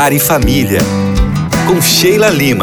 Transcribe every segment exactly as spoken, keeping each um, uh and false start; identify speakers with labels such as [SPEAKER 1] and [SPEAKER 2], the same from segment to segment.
[SPEAKER 1] Lar e Família, com Sheila Lima.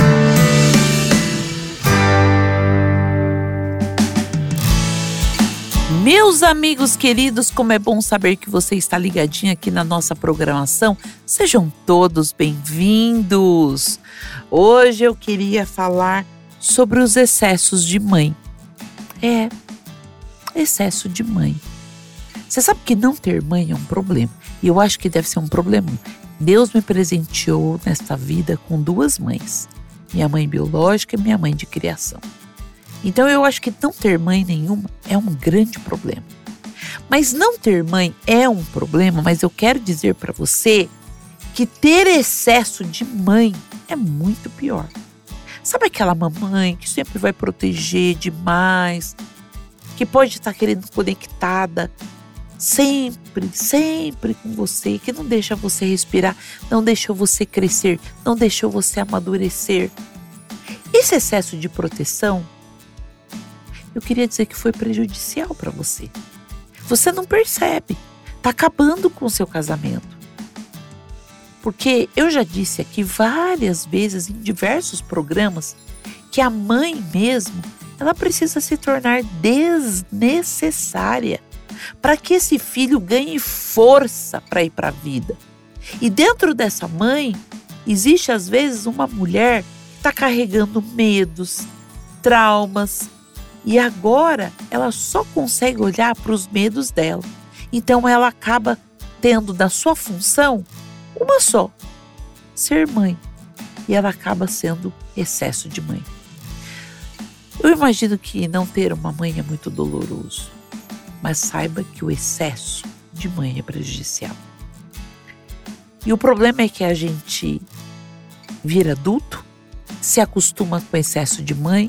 [SPEAKER 2] Meus amigos queridos, como é bom saber que você está ligadinho aqui na nossa programação. Sejam todos bem-vindos. Hoje eu queria falar sobre os excessos de mãe. É, excesso de mãe. Você sabe que não ter mãe é um problema. E eu acho que deve ser um problema. Deus me presenteou nesta vida com duas mães. Minha mãe biológica e minha mãe de criação. Então eu acho que não ter mãe nenhuma é um grande problema. Mas não ter mãe é um problema, mas eu quero dizer para você que ter excesso de mãe é muito pior. Sabe aquela mamãe que sempre vai proteger demais, que pode estar querendo conectada sempre, sempre com você, que não deixa você respirar, não deixou você crescer, não deixou você amadurecer. Esse excesso de proteção, eu queria dizer que foi prejudicial para você. Você não percebe, está acabando com o seu casamento. Porque eu já disse aqui várias vezes, em diversos programas, que a mãe mesmo, ela precisa se tornar desnecessária para que esse filho ganhe força para ir para a vida. E dentro dessa mãe, existe às vezes uma mulher que está carregando medos, traumas, e agora ela só consegue olhar para os medos dela. Então ela acaba tendo da sua função uma só, ser mãe. E ela acaba sendo excesso de mãe. Eu imagino que não ter uma mãe é muito doloroso. Mas saiba que o excesso de mãe é prejudicial. E o problema é que a gente vira adulto, se acostuma com o excesso de mãe,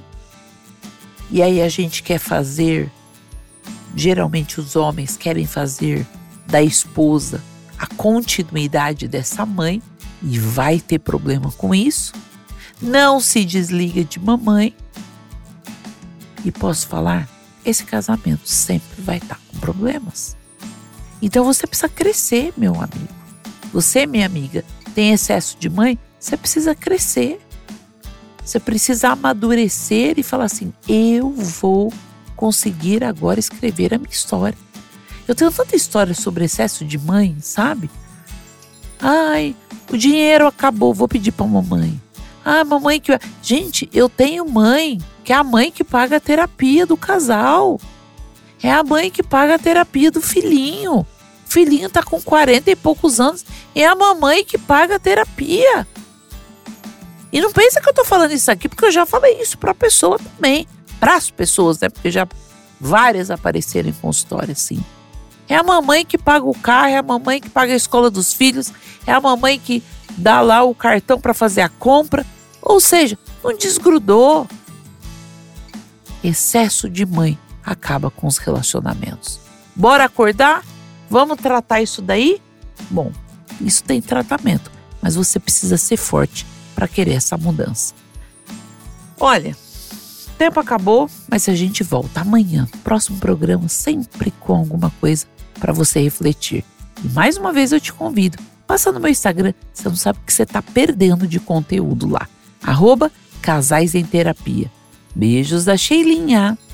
[SPEAKER 2] e aí a gente quer fazer, geralmente os homens querem fazer da esposa a continuidade dessa mãe, e vai ter problema com isso. Não se desliga de mamãe. E posso falar, esse casamento sempre vai estar com problemas. Então você precisa crescer, meu amigo. Você, minha amiga, tem excesso de mãe, você precisa crescer. Você precisa amadurecer e falar assim, eu vou conseguir agora escrever a minha história. Eu tenho tanta história sobre excesso de mãe, sabe? Ai, o dinheiro acabou, vou pedir pra mamãe. Ah, mamãe que... Gente, eu tenho mãe, que é a mãe que paga a terapia do casal. É a mãe que paga a terapia do filhinho. O filhinho tá com quarenta e poucos anos. É a mamãe que paga a terapia. E não pensa que eu tô falando isso aqui, porque eu já falei isso pra pessoa também. Para as pessoas, né? Porque já várias apareceram em consultório assim. É a mamãe que paga o carro, é a mamãe que paga a escola dos filhos, é a mamãe que dá lá o cartão para fazer a compra. Ou seja, não desgrudou. Excesso de mãe acaba com os relacionamentos. Bora acordar? Vamos tratar isso daí? Bom, isso tem tratamento, mas você precisa ser forte para querer essa mudança. Olha, o tempo acabou, mas a gente volta amanhã, próximo programa, sempre com alguma coisa para você refletir. E mais uma vez eu te convido, passa no meu Instagram, você não sabe o que você está perdendo de conteúdo lá. Arroba Casais em Terapia. Beijos da Sheilinha.